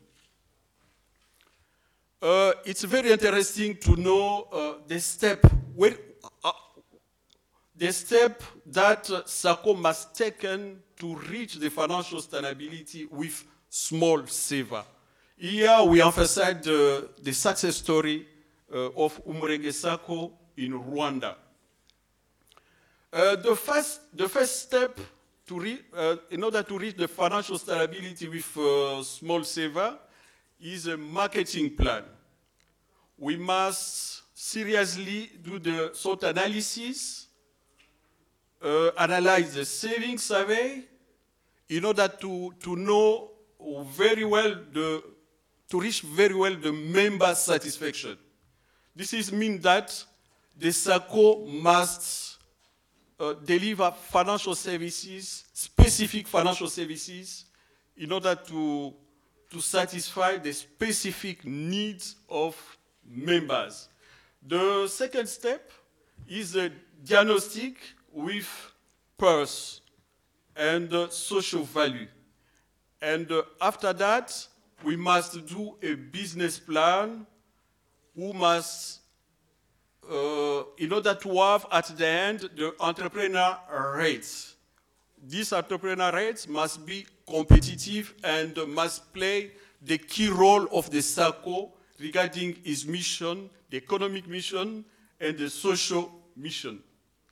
Uh, it's very interesting to know uh, the step where, uh, the step that uh, Sacco must taken to reach the financial stability with small saver. Here we emphasize the, the success story uh, of Umurenge Sacco in Rwanda. Uh, the, first, the first step to re, uh, in order to reach the financial stability with uh, small saver is a marketing plan. We must seriously do the SWOT analysis, uh, analyze the savings survey in order to, to know very well, the, to reach very well the member satisfaction. This is mean that the Sacco must uh, deliver financial services, specific financial services, in order to, to satisfy the specific needs of members. The second step is a diagnostic with purse and uh, social value. And uh, after that, we must do a business plan. We must, uh, in order to have at the end the entrepreneur rates. These entrepreneur rates must be competitive and uh, must play the key role of the Sacco regarding its mission, the economic mission, and the social mission.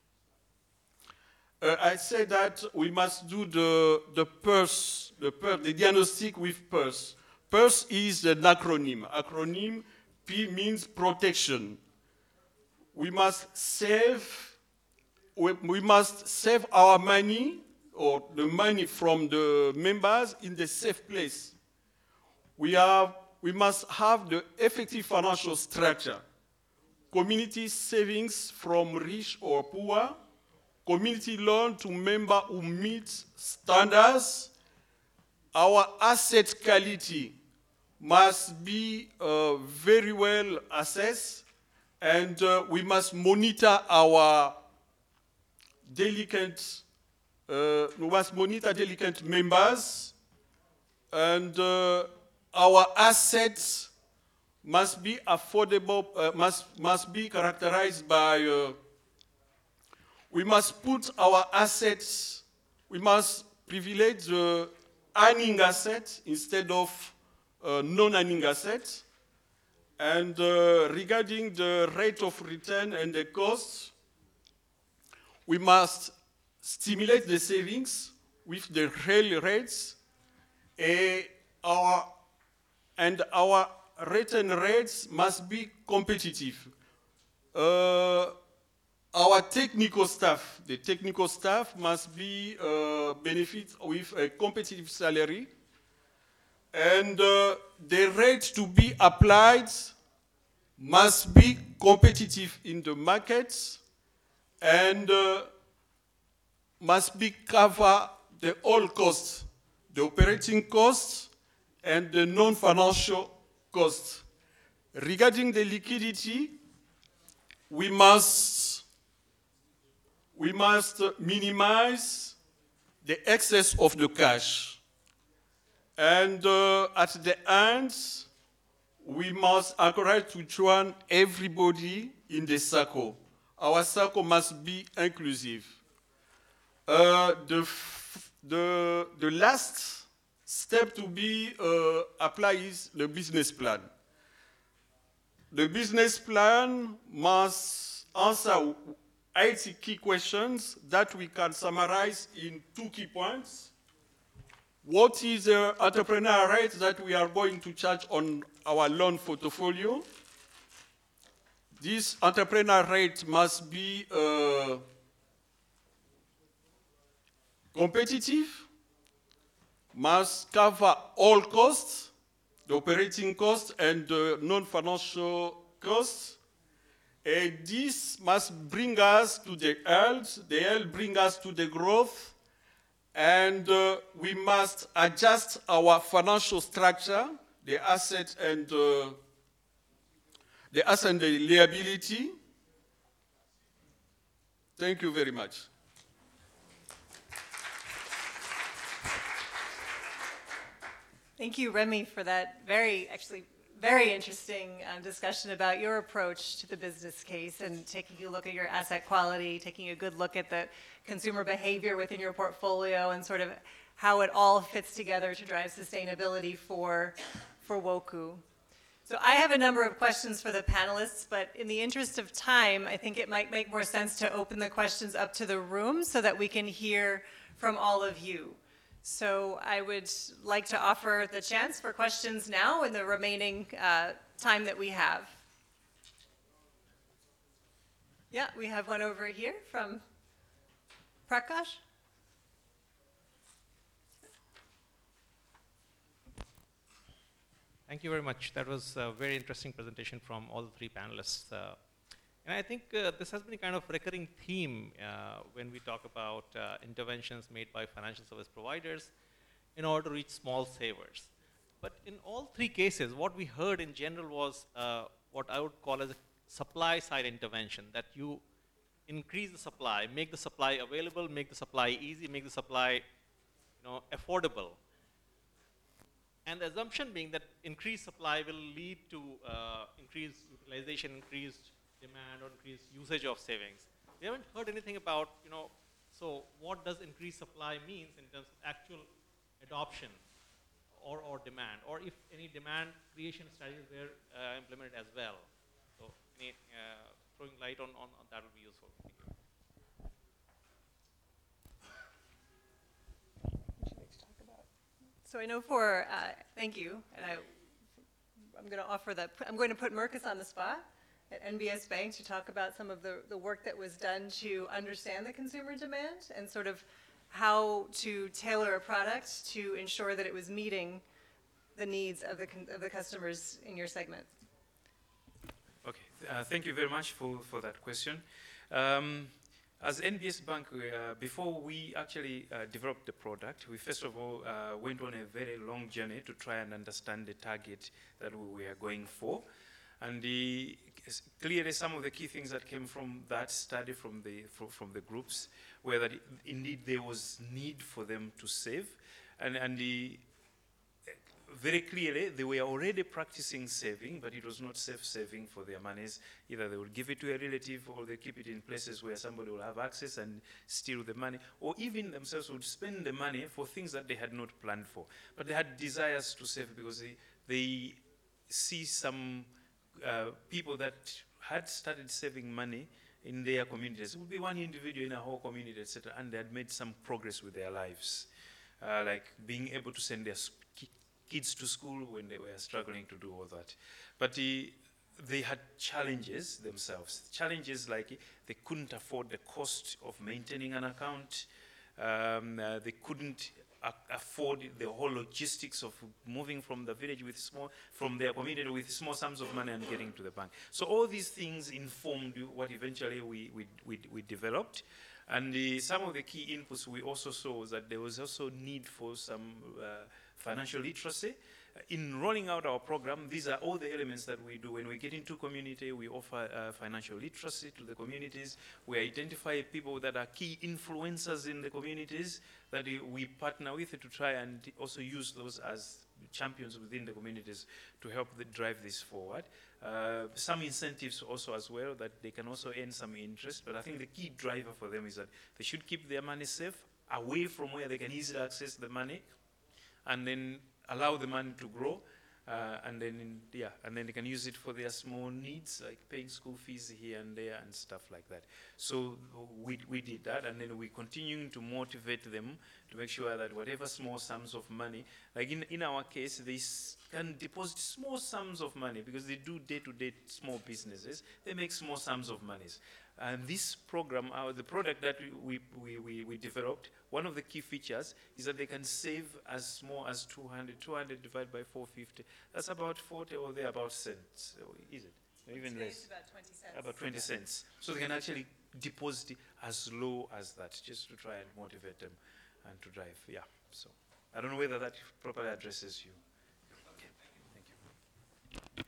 Uh, I say that we must do the, the PURSE, the, PURSE, the diagnostic with PURSE. PURSE is an acronym. Acronym, P means protection. We must save, we, we must save our money, or the money from the members, in the safe place. We, have, we must have the effective financial structure. Community savings from rich or poor, community loan to members who meet standards. Our asset quality must be uh, very well assessed, and uh, we must monitor our delinquent, uh, we must monitor delinquent members, and uh, our assets must be affordable, uh, must, must be characterized by, uh, we must put our assets, we must privilege the earning assets instead of uh, non-earning assets. And uh, regarding the rate of return and the costs, we must stimulate the savings with the real rates, uh, our, and our return rates must be competitive. Uh, our technical staff, the technical staff must be uh, benefit with a competitive salary, and uh, the rate to be applied must be competitive in the markets, and uh, must be cover the all costs, the operating costs and the non-financial costs. Regarding the liquidity, we must, we must minimize the excess of the cash. And uh, at the end, we must encourage to join everybody in the circle. Our circle must be inclusive. Uh, the, f the, the last step to be uh, applied is the business plan. The business plan must answer eight key questions that we can summarize in two key points. What is the entrepreneur rate that we are going to charge on our loan portfolio? This entrepreneur rate must be uh, competitive, must cover all costs, the operating costs and the non-financial costs. And this must bring us to the health, the health bring us to the growth, and uh, we must adjust our financial structure, the asset and uh, the asset and the liability. Thank you very much. Thank you, Remy, for that very, actually, very interesting um, discussion about your approach to the business case and taking a look at your asset quality, taking a good look at the consumer behavior within your portfolio and sort of how it all fits together to drive sustainability for, for Woku. So I have a number of questions for the panelists, but in the interest of time, I think it might make more sense to open the questions up to the room so that we can hear from all of you. So I would like to offer the chance for questions now in the remaining uh, time that we have. Yeah, we have one over here from Prakash. Thank you very much. That was a very interesting presentation from all the three panelists. Uh, and I think uh, this has been a kind of recurring theme uh, when we talk about uh, interventions made by financial service providers in order to reach small savers. But in all three cases, what we heard in general was uh, what I would call as a supply side intervention, that you increase the supply, make the supply available, make the supply easy, make the supply you know, affordable. And the assumption being that increased supply will lead to uh, increased utilization, increased demand, or increased usage of savings. We haven't heard anything about, you know, so what does increased supply means in terms of actual adoption or, or demand, or if any demand creation strategies were uh, implemented as well. So any, uh, throwing light on, on, on that would be useful. Thank you. So I know for, uh, thank you, and I, I'm going to offer that, I'm going to put Marcus on the spot at N B S Bank to talk about some of the, the work that was done to understand the consumer demand and sort of how to tailor a product to ensure that it was meeting the needs of the, of the customers in your segment. Okay, uh, thank you very much for, for that question. Um, As N B S Bank, uh, before we actually uh, developed the product, we first of all uh, went on a very long journey to try and understand the target that we were going for. And the, clearly some of the key things that came from that study from the, from, from the groups were that indeed there was need for them to save. And, and the, very clearly, they were already practicing saving, but it was not safe saving for their monies. Either they would give it to a relative, or they keep it in places where somebody will have access and steal the money, or even themselves would spend the money for things that they had not planned for. But they had desires to save because they, they see some uh, people that had started saving money in their communities. It would be one individual in a whole community, et cetera, and they had made some progress with their lives, uh, like being able to send their kids to school when they were struggling to do all that. But the, they had challenges themselves. Challenges like they couldn't afford the cost of maintaining an account. Um, uh, they couldn't afford the whole logistics of moving from the village with small, from their community with small sums of money and getting to the bank. So all these things informed what eventually we, we, we, we developed. And the, some of the key inputs we also saw was that there was also need for some uh, financial literacy. In rolling out our program, these are all the elements that we do. When we get into community, we offer uh, financial literacy to the communities. We identify people that are key influencers in the communities that we partner with to try and also use those as champions within the communities to help the, drive this forward. Uh, some incentives also as well, that they can also earn some interest, but I think the key driver for them is that they should keep their money safe, away from where they can easily access the money, and then allow the money to grow, uh, and then in, yeah, and then they can use it for their small needs, like paying school fees here and there and stuff like that. So we, we did that, and then we continuing to motivate them to make sure that whatever small sums of money, like in, in our case, they can deposit small sums of money because they do day-to-day small businesses. They make small sums of money. And this program, uh, the product that we, we, we, we developed, one of the key features is that they can save as small as two hundred. two hundred divided by four hundred fifty. That's about forty or thereabout cents. So is it? Even Today less. it's about twenty cents. About twenty cents. So they can actually deposit it as low as that, just to try and motivate them and to drive. Yeah. So I don't know whether that properly addresses you. Okay. Thank you.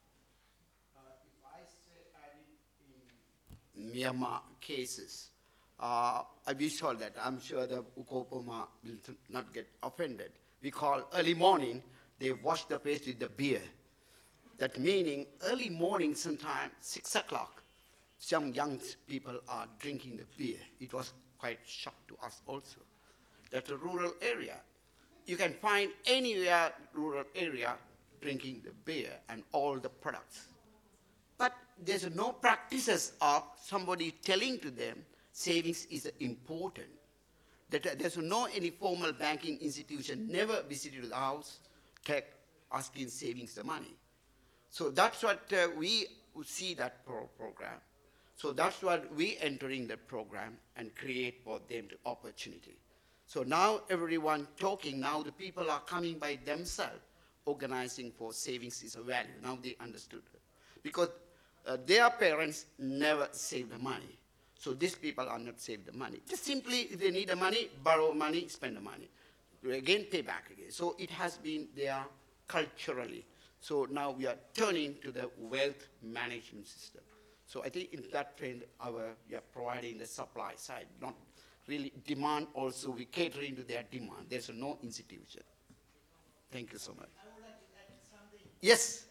Myanmar cases, uh, I be told that I'm sure the Ukopoma will not get offended. We call early morning, they wash the face with the beer. That meaning early morning sometime, six o'clock, some young people are drinking the beer. It was quite shock to us also. That's a rural area. You can find anywhere rural area drinking the beer and all the products. But there's no practices of somebody telling to them savings is important. That uh, there's no any formal banking institution never visited the house, take, asking savings the money. So that's what uh, we see that pro program. So that's what we entering the program and create for them the opportunity. So now everyone talking, now the people are coming by themselves, organizing for savings is a value. Now they understood it. Because uh, their parents never saved the money. So these people are not saved the money. Just simply, if they need the money, borrow money, spend the money. Again, pay back again. So it has been there culturally. So now we are turning to the wealth management system. So I think in that trend, our, we are providing the supply side, not really demand also, we catering to their demand. There's no institution. Thank you so much. I would like to add something. Yes.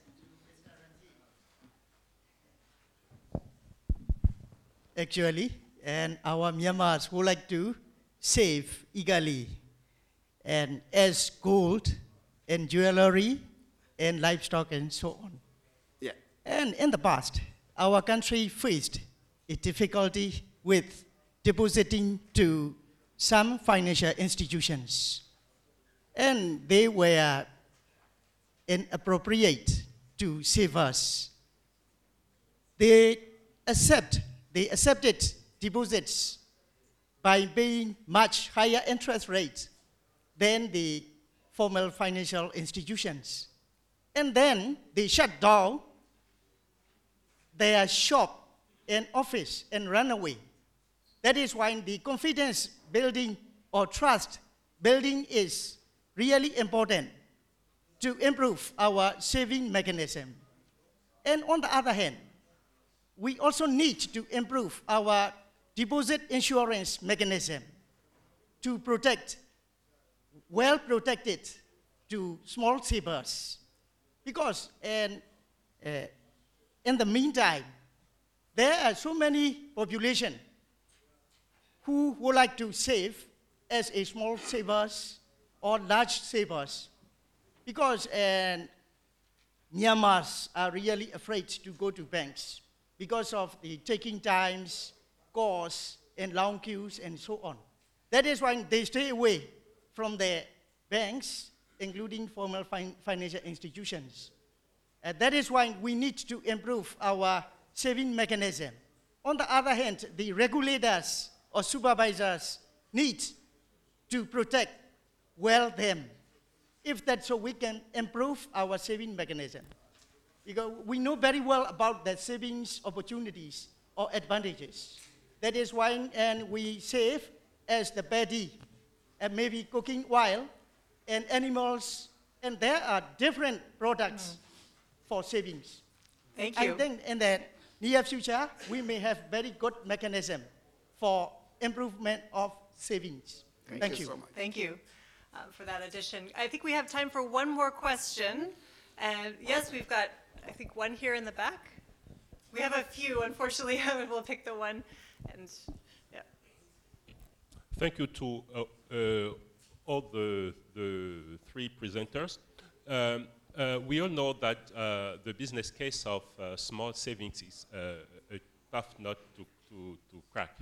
Actually, and our Myanmars would like to save eagerly, and as gold and jewelry and livestock and so on. Yeah. And in the past, our country faced a difficulty with depositing to some financial institutions, and they were inappropriate to save us. They accept, they accepted deposits by paying much higher interest rates than the formal financial institutions. And then they shut down their shop and office and run away. That is why the confidence building or trust building is really important to improve our saving mechanism. And on the other hand, we also need to improve our deposit insurance mechanism to protect, well protected to small savers. Because in, uh, in the meantime, there are so many population who would like to save as a small savers or large savers. Because uh, Myanmars are really afraid to go to banks because of the taking times, costs, and long queues, and so on. That is why they stay away from the banks, including formal fin financial institutions. Uh, that is why we need to improve our saving mechanism. On the other hand, the regulators or supervisors need to protect well them. If that's so, we can improve our saving mechanism. Because we know very well about the savings opportunities or advantages. That is why and we save as the paddy, and maybe cooking oil, and animals, and there are different products mm. for savings. Thank you. I think in the near future, we may have very good mechanism for improvement of savings. Thank, Thank you you. so much. Thank you uh, for that addition. I think we have time for one more question. And yes, we've got, I think, one here in the back. We have a few, unfortunately. We'll pick the one. And yeah. Thank you to uh, uh, all the, the three presenters. Um, uh, we all know that uh, the business case of uh, small savings is uh, a tough nut to, to, to crack.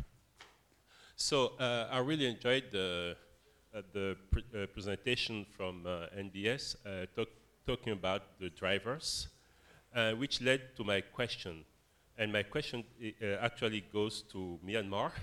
So uh, I really enjoyed the, uh, the pre uh, presentation from uh, N B S uh, talk, talking about the drivers, uh, which led to my question. And my question uh, actually goes to Myanmar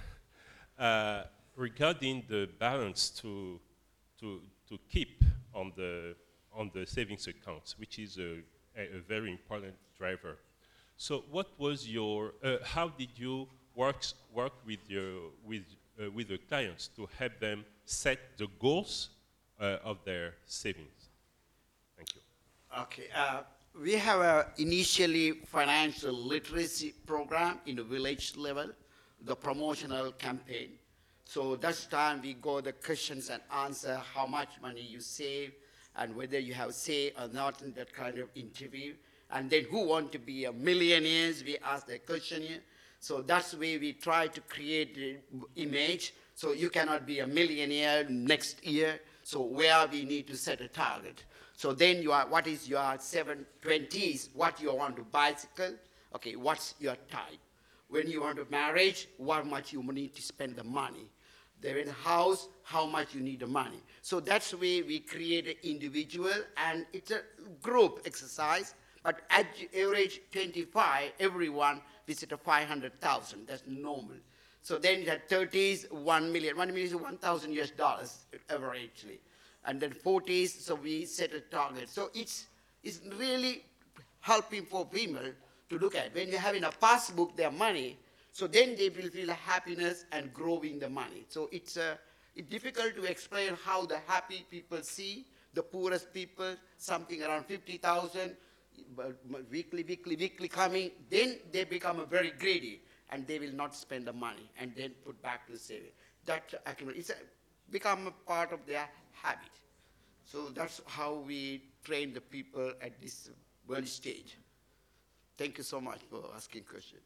uh, regarding the balance to, to, to keep on the, on the savings accounts, which is a, a, a very important driver. So what was your, uh, how did you work, work with, your, with, uh, with the clients to help them set the goals uh, of their savings? Thank you. Okay. Uh, we have a initially financial literacy program in the village level, the promotional campaign. So that's time we go the questions and answer how much money you save and whether you have say or not in that kind of interview. And then who want to be a millionaires, we ask the questionnaire. So that's the way we try to create the image. So you cannot be a millionaire next year. So where we need to set a target. So then you are, what is your seven twenties, what you want to bicycle, okay, what's your type? When you want to marriage, what much you need to spend the money. Then in house, how much you need the money. So that's the way we create an individual, and it's a group exercise, but at average twenty-five, everyone visit a five hundred thousand, that's normal. So then at thirties, one million, one million is one thousand U S dollars averagely. And then forties, so we set a target. So it's, it's really helping for people to look at. When you have in a passbook their money, so then they will feel happiness and growing the money. So it's, uh, it's difficult to explain how the happy people see, the poorest people, something around fifty thousand, weekly, weekly, weekly coming, then they become a very greedy and they will not spend the money and then put back to saving. That it's a, become a part of their habit. So that's how we train the people at this early stage. Thank you so much for asking questions.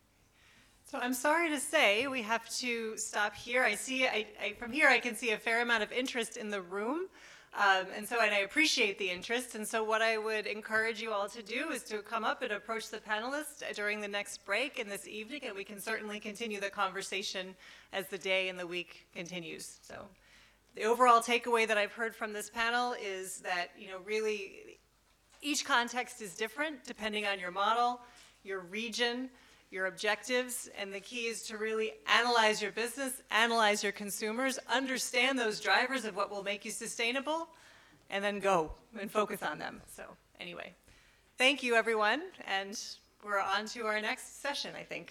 So I'm sorry to say we have to stop here. I see, I, I, from here I can see a fair amount of interest in the room. Um, and so and I appreciate the interest. And so what I would encourage you all to do is to come up and approach the panelists during the next break and this evening, and we can certainly continue the conversation as the day and the week continues. So the overall takeaway that I've heard from this panel is that, you know, really each context is different depending on your model, your region, your objectives, and the key is to really analyze your business, analyze your consumers, understand those drivers of what will make you sustainable, and then go and focus on them. So anyway, thank you everyone, and we're on to our next session, I think.